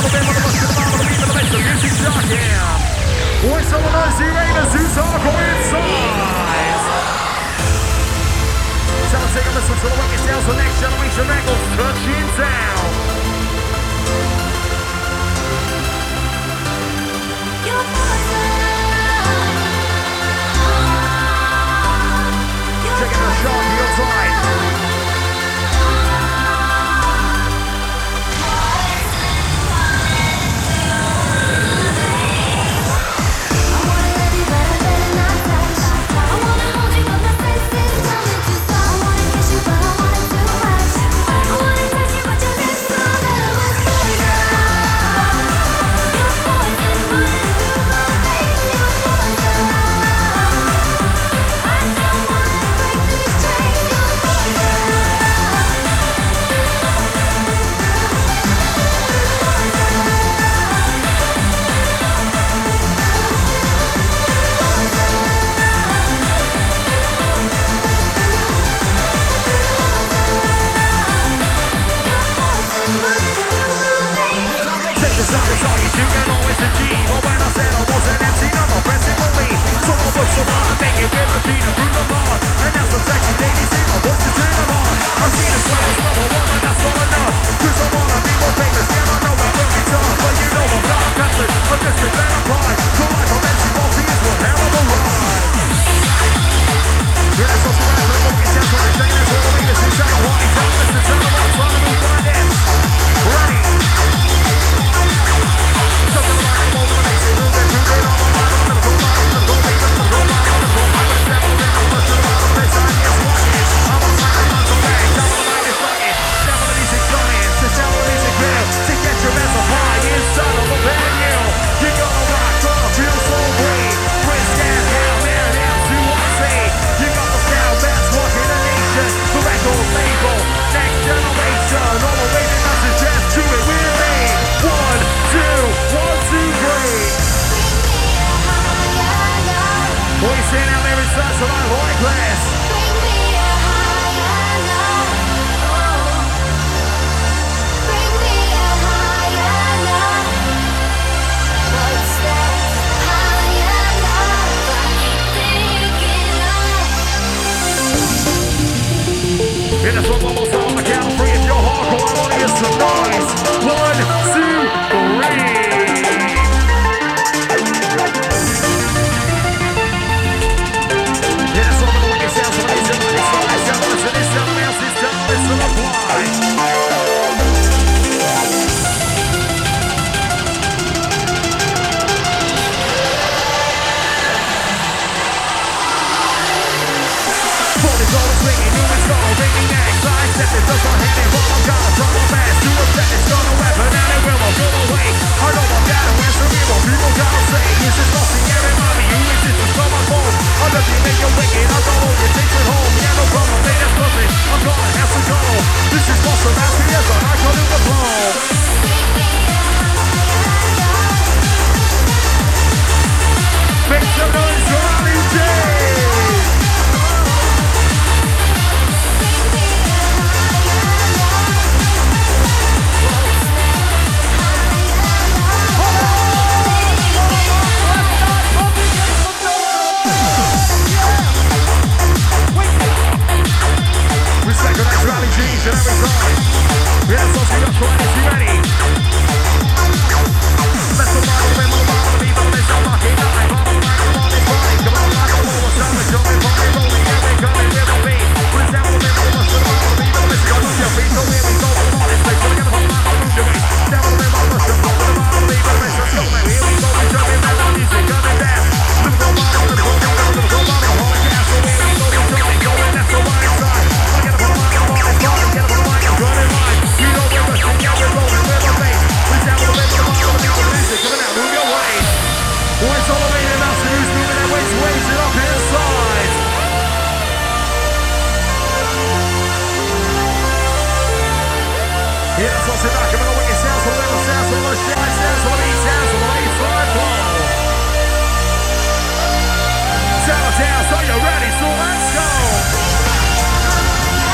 Where's some of those Uranus who's hardcore inside? So let's take a listen to the record sounds for Next Generation Records touching down. Checking out Sharky outside.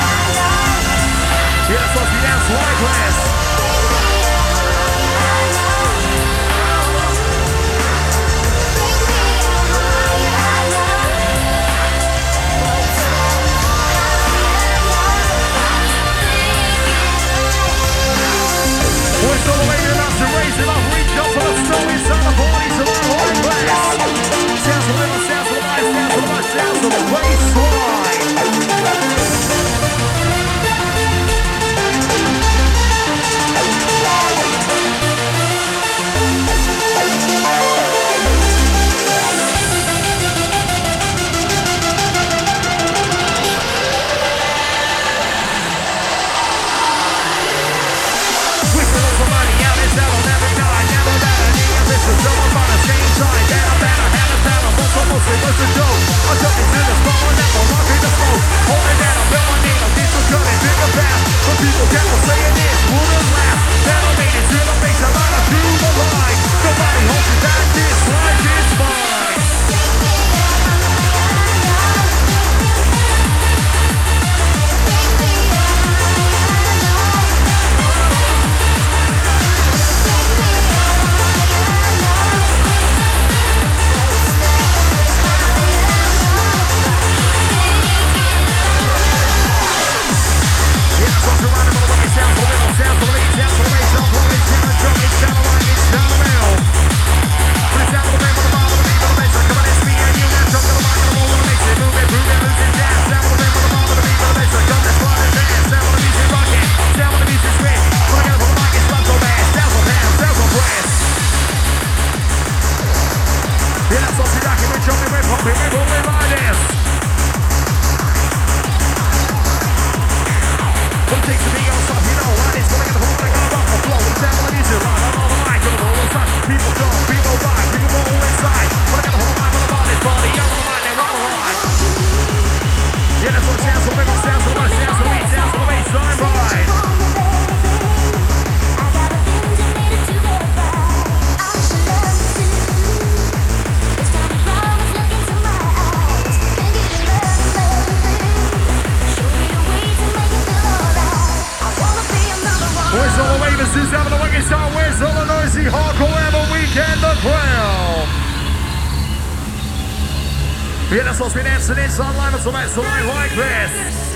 Yes, what's the dance? White glass. What it takes to be on top, you know, right? It's gonna get the whole thing off the flow. It's down on the music, right? I'm on the mic, on the whole side. People jump, people ride, people roll inside. When I get the whole vibe on the body, party, I'm on the mic, they're on the ride. Yeah, that's what it sounds, so big on sounds, so much sounds, so beat sounds, so the baseline ride. Where's all the wavers who's having a wicked start? Where's all the noisy hardcore ever weekend the crowd? Yeah, that's what's been dancing inside line until that's line like this.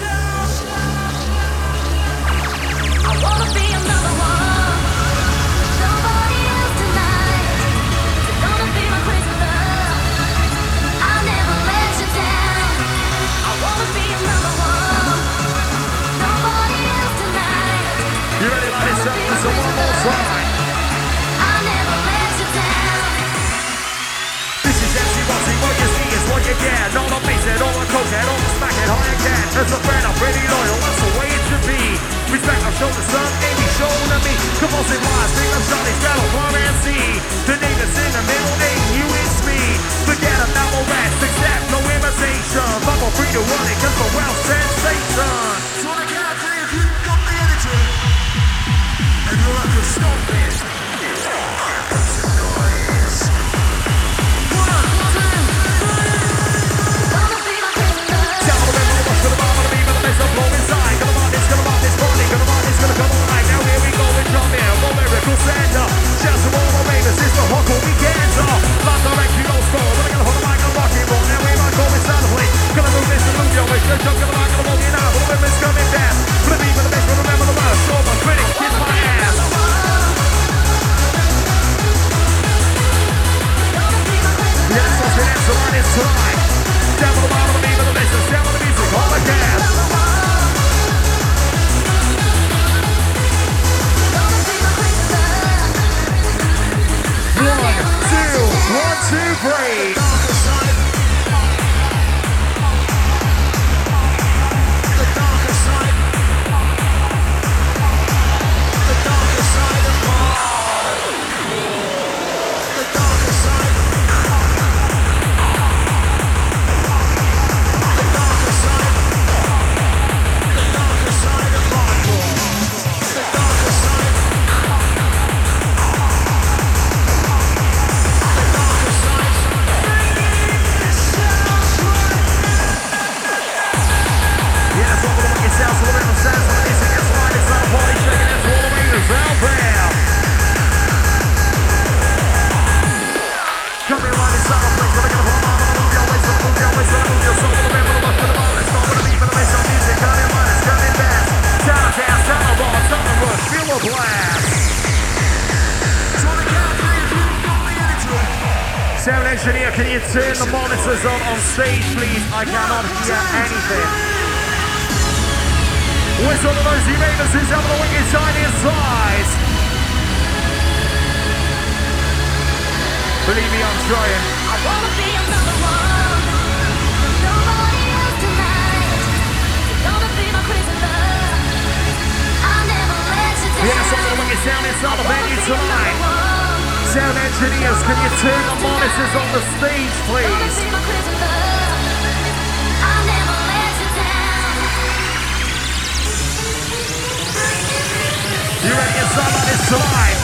I wanna be another one. Nobody else tonight. You're gonna be my crazy love. I'll never let you down. I wanna be another one. Nobody else tonight. You ready, ladies? So one more time. I'll never let you down. This is MC Rossi, what you see is what you get. All the bass and all the coke and all the smack and high again. As a friend, I'm pretty loyal, that's the way it should be. Respect, I've shown the sun, ain't be shown to me. Compulsive lies, bring them Johnny's battle, run and see. The name that's in the middle name, you it's me. Forget about no rest, accept no imitation. Bubble free to run it, cause the world's sensation. So I can't play if you got the energy. And you're like a stop it. Sound engineer, can you turn the monitors on stage, please? I cannot hear anything. Where's all of those ravers who's having a wicked time inside? Believe me, I'm trying. I wanna be another one. Nobody else tonight. You're gonna be my crazy love. I'll never let you down. Yeah, that's all the wicked sound inside the venue tonight. Sound engineers, can you turn the monitors on the stage, please? You ready inside like this tonight?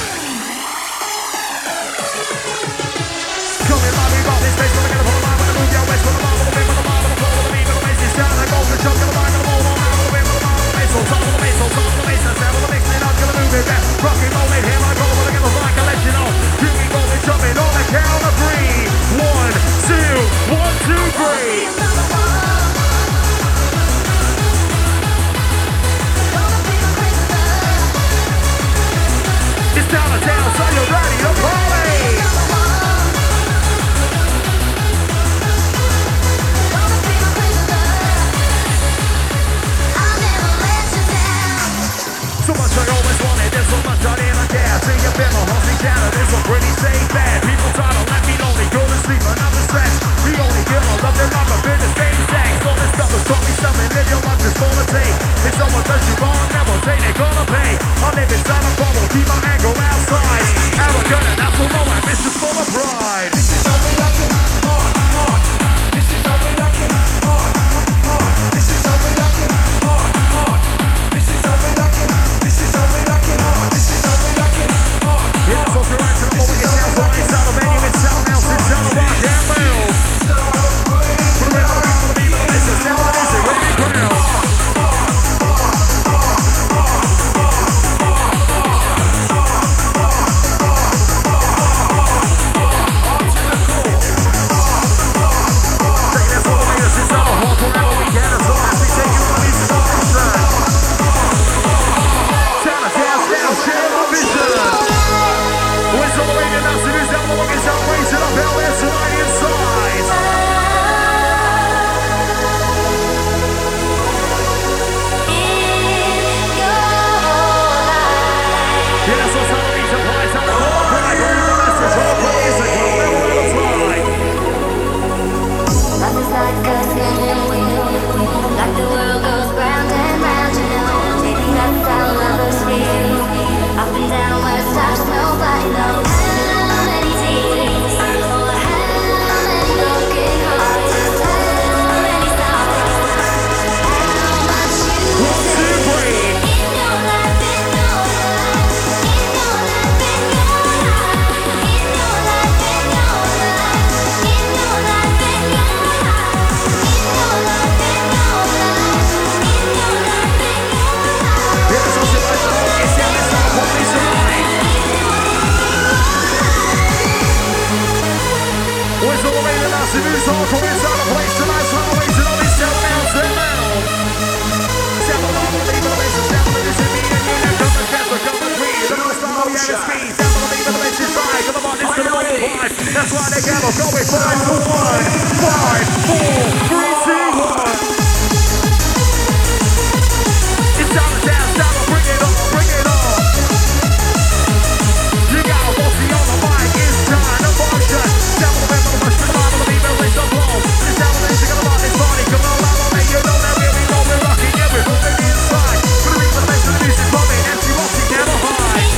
Come in, love me, rock this bass, gonna get a whole lot, gonna move your waist, gonna move the beat, gonna move the flow, the beat, gonna bass, this down, I go for the jump, gonna rock, gonna move on, gonna move the bass, on top of the bass, on top of the bass, that's how we're mixing up, gonna move it back, rock and roll it, here I go, gonna get the mic, I'll let you know. Here we go, we're jumping on the count of 3. 1, 2, 1, 2, 3. It's down to town, so you're ready to party. So much I always wanted, there's so much I didn't care. See you feel my heart down, and it's so pretty safe bad. People try to let me know they go to sleep, another stress. The only girl I love, they're not my business, same sex. All this stuff is taught me something, live your life just for the take. If someone does you wrong, never say they're gonna be. I live inside a bubble, keep my anger outside. Arrogant and that's all know I'm Mr. Full of Pride. This is how we like it, hard, hard. This is how we like it, hard, hard. This is how we like it, hard, hard. This is how we like it, this is how we like it, hard. This is how we like it, hard. Yeah, so if you're right to the moment, it sounds like it's out of venue, it's sound else, it's out of rock and roll. Put it around, this is how it is, it really ground. That's why they got us going 5, 4, 1, 5, 4, 3, 2, 1. It's time to dance, time to bring it on, bring it on. You got a bossy on the mic, it's time to function. Down the rhythm, push the line, the beat, release the blow. This down the music of the body, party, come on, out, make you know that we're rocking, yeah, we're moving inside. Put the beat, the bass, the music's pumping, and she wants to get a high.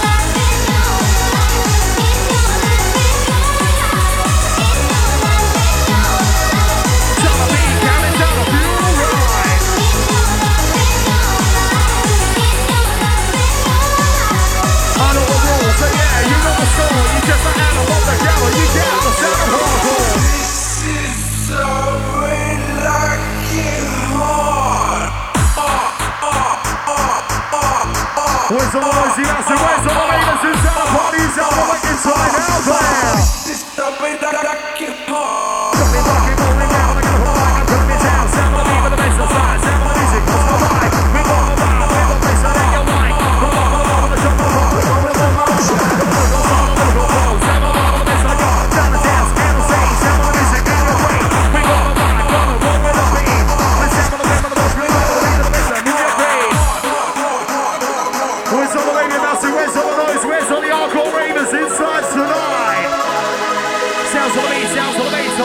Where's the noisy massive? Where's the latest inside the parties out of the inside out there? This is the way that I get hard. Something rocking, rolling down, like a fly. I'm putting it down, sound the beat with the bass inside. Sound the music, what's the vibe? We go on the vibe, with the bass that ain't your mic. Come on, with the jump, come on, with the motion. Sound the vibe with the bass I got. Down the dance, and the sing. Sound the music, and the way. We go on the vibe, gonna roll with the beat. The sound of the rhythm, the motion, we go on the beat of the bass and move your feet. Where's all the lady mousey? Where's all the noise? Where's all the hardcore ravers inside tonight? Sounds on the beat, sounds on the beat.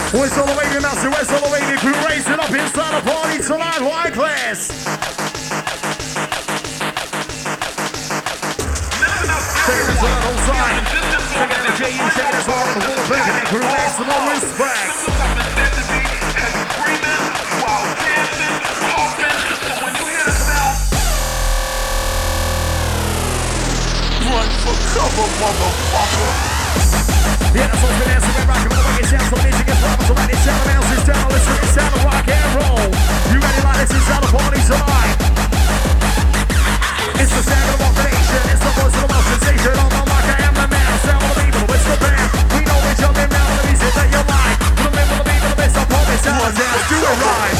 Where's all the way to Master? Where's all the way to crew racing up inside a party tonight like this? Take it on all side. Take it to J.U. Shake us all on the wall. Bring it crew racing on respect. Run for cover, motherfucker. Yeah, that's what's been answering rock and roll. It sounds so easy, gets rubber, so let it sound around. Sit down, listen, it sound of rock and roll. You ready like this? It's how the party tonight. It's the sound of the nation. It's the voice of the most sensation. On the mic, I am the man. Sound of the people, it's the band. We know we're jumping down the music that you like. Put them in with the beat, the bass, I promise. How the dance do it right.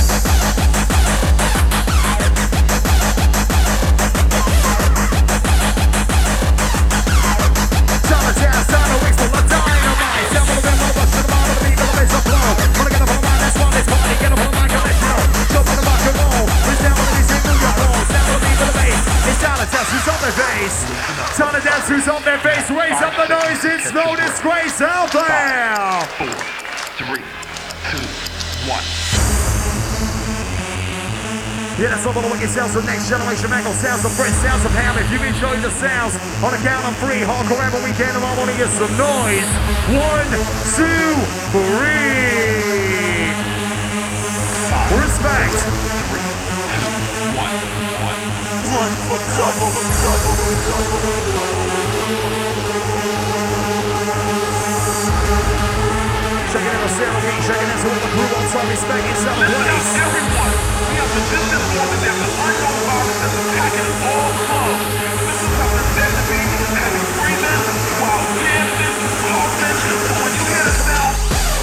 Time to dance who's on their face, raise up the noise, it's no disgrace out there! 4, 3, 2, 1. Yeah, that's all the wicked sounds of Next Generation Mangle, sounds of Fred, sounds of Ham. If you enjoy the sounds, on a count of 3, hardcore every weekend, and I want to get some noise. 1, 2, 3. Respect. 3, 2, 1. Run for cover. Checking out the sound, checking out all the crew on some respect, it's up place. Everyone, we have the distance more than there's an unknown virus that's attacking all clubs. This is something meant to be having breathing while dancing, talking. So when you hear the sound,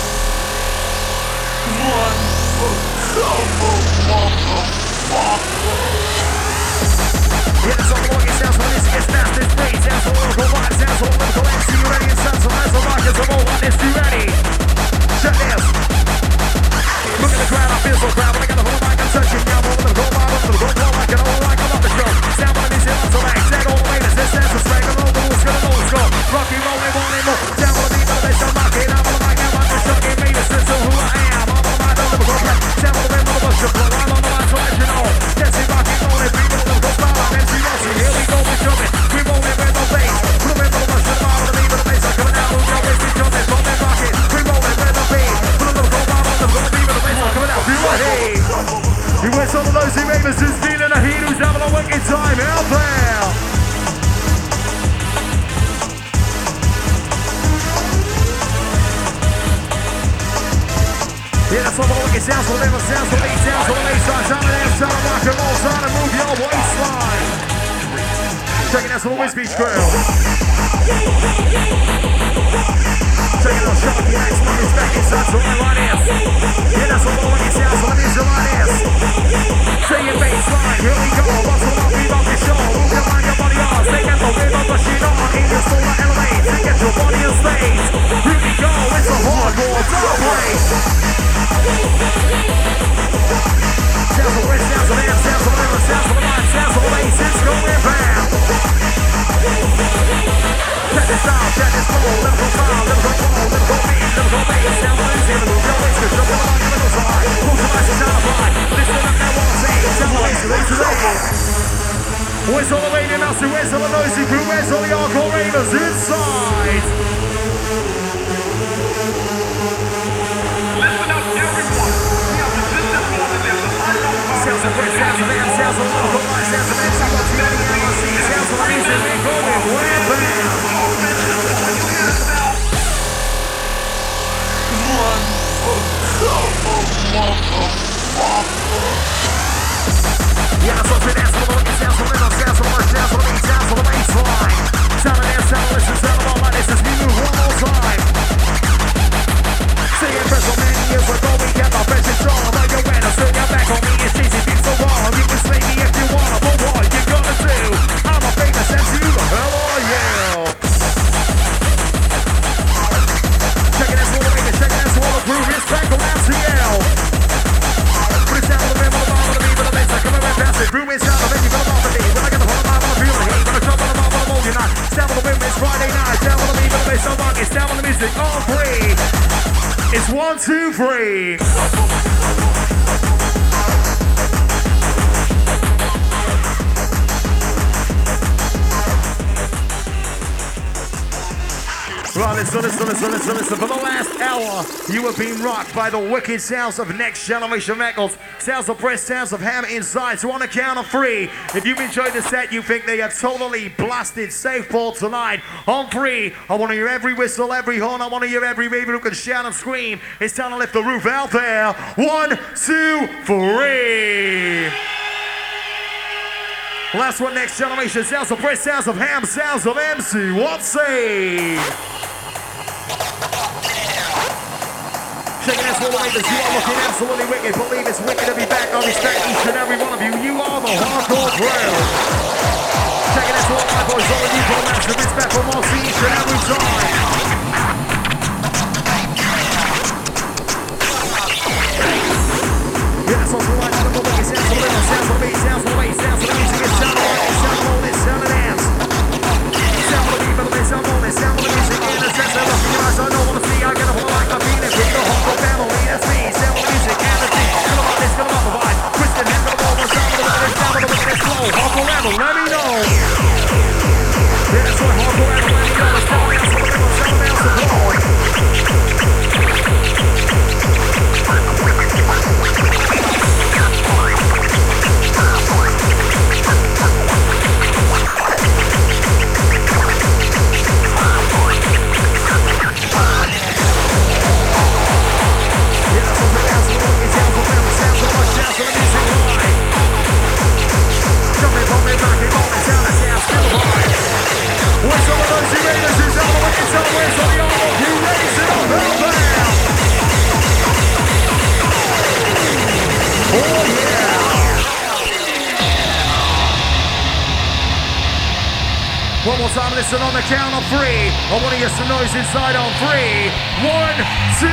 run for cover, motherfucker. Yeah, that's all the wicked sounds when this gets fast, it's free. Sounds all local vibe, sounds all local MC, you ready? It sounds all nice, all rockers, I'm all on this, you ready? Check this. Look at the crowd, I feel so proud. When I got the whole mic, I'm touching down. Over the gold bar, over the gold bar, like an old like I love the show. Sound on the music, I'm so like, tag all the way, this dance is swag. I know the rules, gonna know it's go. Rocky, rolling, rolling, more. Down on the beat, on the bass, I'm rocking. I'm on the mic, I'm on the show. Give me the sense of who I am. I'm on the mic, I'm the go back. Sound on the rim, on the bus, I'm on the mic, so let you know. Dancing, rocking, rolling, beat on the go bar. MC Rossi, here we go, we're jumping. We rolling with no bass. Put them in on the bus, I'm on the beat, on the bass, I'm coming out. We're always be jumping, rolling, rocking. We rolling with no bass. Put them in the go bar, on the beat, on the bass, I'm coming out. Hey, he went on the nosy ravers who's feeling the heat, who's having a wicked time out there. Yeah, that's all the wicked sounds, the liver sounds, the beat sounds, the bass sounds, sound of them, sound of rock and roll, sound of move your waistline. Checking out some of the West Beach girl. Checking out Sharky Max, one is back inside, so right here. Yeah, that's all the wicked sounds, so it is your right here. Saying baseline, here we go, bustle up, we rock the show. Move your mind, your body on, stay at the rhythm, rushing on. In your soul, elevate, to get your body in space. Here we go, it's a hardcore drum play. Sounds of West, sounds of Am, sounds of River, sounds of the mind, sounds of the bass, it's going bam. Check this out, check this flow, little flow, little flow, little beat, little bass, sound of music, little your waist, cause you're on the middle side. Move the lights, sound of fly, listen up now, what I'm saying, sound of bass, raise the level. Where's all the radio master, where's all the noisy crew, where's all the hardcore ravers inside? Listen up, everyone. We have the distance more than there's an unknown virus. Sounds of West, sounds of Am, sounds of local life, sounds of MC, what's the MLC, sounds of the music, we're going way bam. Run for cover, motherfucker. Yeah, that's what's been asked for the wicked sounds, the rhythm sounds, the worst sounds, the beat sounds, the baseline. Sound of dance, sound of listen, sound of all like this as we move one more time. Singing for so many years ago, we kept our friendship strong. Like a winner, turn your back on me, it's easy, beats so wrong. You can slay me if you wanna, but what you gonna do? I'm a famous MC, who the hell are you? Checking this all the way, checking this all the crew, respect around CL. Put it down on the rim, on the bar, on the beat, on the bass, like I'm a pass it. Crew inside, I'm ready for the bar, for me. When I get the whole vibe, I'm feeling the heat. When I jump on the bar, I'm holding on. Stab on the rim, it's Friday night. Down on the beat, on the bass, I'm rocking. Stab on the It's 1, 2, 3. Right, listen. For the last hour, you have been rocked by the wicked sounds of Next Generation Records. Sounds of Breast, sounds of Ham inside. So on a count of 3, if you've enjoyed the set, you think they are totally blasted safe for tonight. On 3, I want to hear every whistle, every horn. I want to hear every raven who can shout and scream. It's time to lift the roof out there. 1, 2, 3. Last one, Next Generation. Sounds of Breast, sounds of Ham, sounds of MC. What say? Shaking that's all the way that you are looking absolutely wicked. Believe it's wicked to be back. I respect each and every one of you. You are the hardcore crowd. Shaking that's all my boys, all of you go master. Respect for more see each and every time. Yeah, that's also right. I don't know what it sounds for little. Sounds for me, sounds for me, sounds for the music. It's sound for it, sound for this, sound of dance. Sound for the people, sound for this, sound for the music. In the sense of looking your eyes, I don't want to see. I get a whole lot of feeling. Bring the hardcore family, that's me. Sound for the music and the thing. Come on, this, come on, the vibe. Twisted head, come on, sound for the wicked, sound for the wicked, flow. Hardcore rebel, let me know. Yeah, that's what hardcore rebel, let me know. It's sound for the rebel, sound for the flow. One more time, listen on the count of 3. I want to hear some noise inside on 3. 1, 2,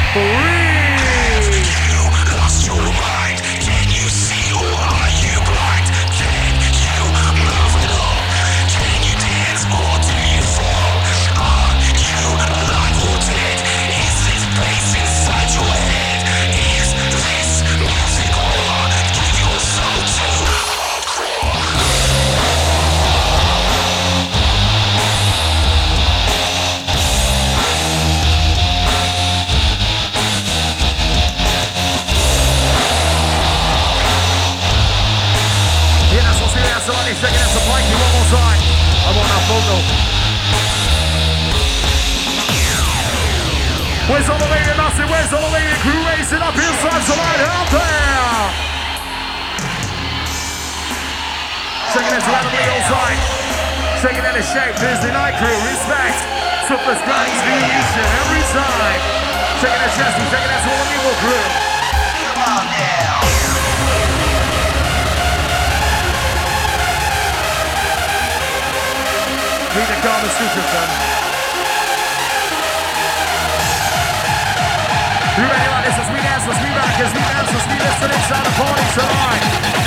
3. You lost your mind. Can you see or are you blind? Can you move at all? Can you dance or do you fall? Are you alive or dead? Is this place inside your head? Is this music or give your soul to hardcore? Somebody shaking that supply you one more time. I want that photo. Where's all the lady massive? Where's all the lady crew racing up inside tonight? Out there. Shaking that randomly all time. Shaking that in shape. Thursday night crew. Respect. Toughness, granny, deviation every time. Shaking that chest. Shaking that to all the evil crew. Come on now. Need the Karma Sutra, son. You ready like this as we dance, as we rock, as we dance, as we listen inside the party tonight.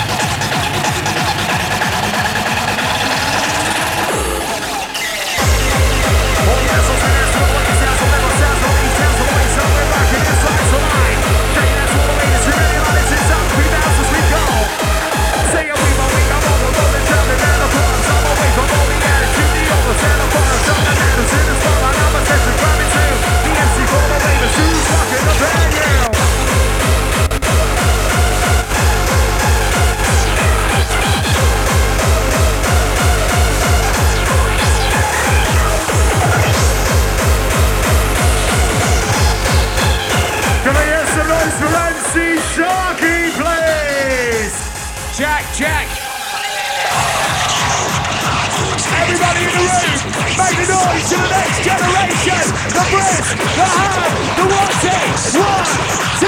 Oh yes, as we dance to the way it sounds, the level sounds, the way it sounds, the way it sounds, we're rocking inside tonight. Taking that to all the ladies, you ready like this inside, we dance as we go. Say it, we go, I'm on the road and jumping down the bars, I'm away from all the attitude. Santa Barbara, something that is in the spotlight. I'm a session grabbing too. The MC for the labor, who's rocking the band, yeah. Can I hear some noise for MC Sharky, please? Jack. Everybody in the room, make the noise to the Next Generation. The Brisk, the Ham, the Watty. 1, 2.